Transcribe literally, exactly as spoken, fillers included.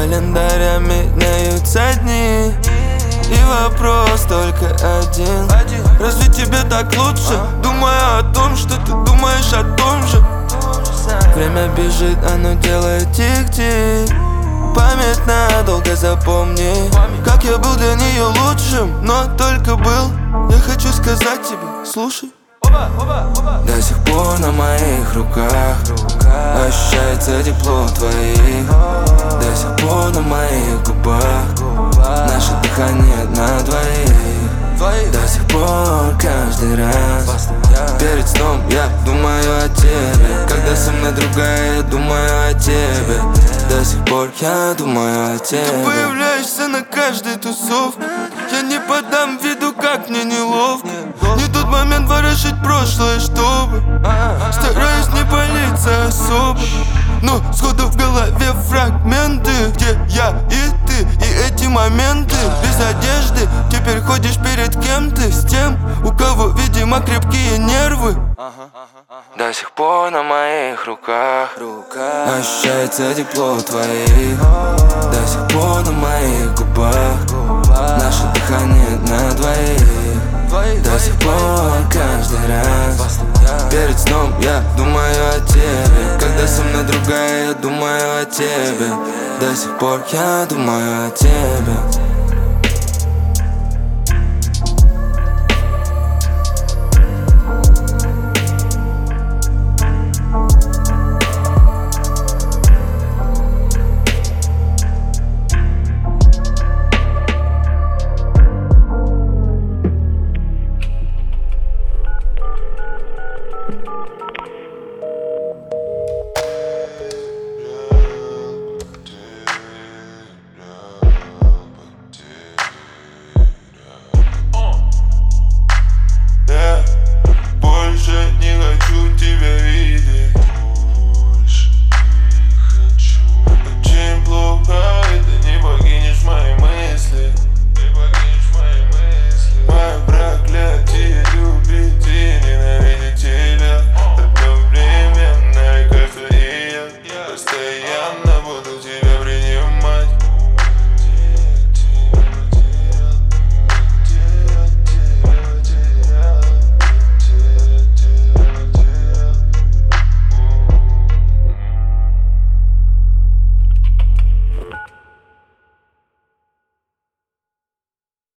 календаря меняются дни, и вопрос только один: разве тебе так лучше? Думаю о том, что ты думаешь о том же. Время бежит, оно делает тик-тик. Память надолго запомни, как я был для нее лучшим, но только был. Я хочу сказать тебе, слушай. До сих пор на моих руках ощущается тепло твоих. До сих пор на моих губах наше дыхание на двоих. До сих пор каждый раз перед сном я думаю о тебе. Когда со мной другая, я думаю о тебе. До сих пор я думаю о тебе. Ты появляешься на каждой тусовке. Я не подам виду, как мне неловко. Не тот момент ворошить прошлое, чтобы стараюсь не палиться особо, но сходу в голове фрагменты, где я и ты, и эти моменты. Без одежды теперь ходишь перед кем-то, с тем, у кого, видимо, крепкие нервы. До сих пор на моих руках ощущается тепло твоих. До сих пор на моих губах наше дыхание на двоих. До сих пор каждый раз перед сном я думаю о тебе. Когда со мной другая, я думаю о тебе. До сих пор я думаю о тебе.